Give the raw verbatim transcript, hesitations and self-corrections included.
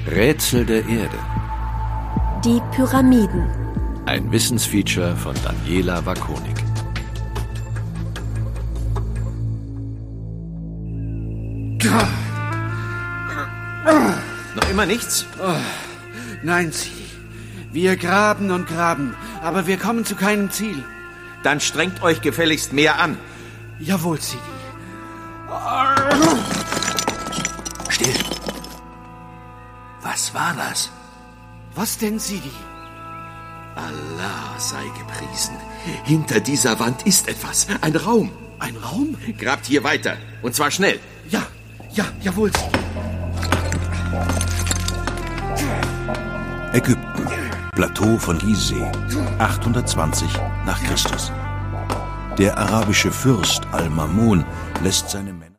Rätsel der Erde. Die Pyramiden. Ein Wissensfeature von Daniela Wakonik. Noch immer nichts? Oh, nein, Sie. Wir graben und graben, aber wir kommen zu keinem Ziel. Dann strengt euch gefälligst mehr an. Jawohl, Sidi. Still. Was war das? Was denn, Sidi? Allah sei gepriesen. Hinter dieser Wand ist etwas. Ein Raum. Ein Raum? Grabt hier weiter. Und zwar schnell. Ja, ja, jawohl, Sidi. Ägypten. Plateau von Gizeh. achthundertzwanzig nach Christus. Der arabische Fürst Al-Mamun lässt seine Männer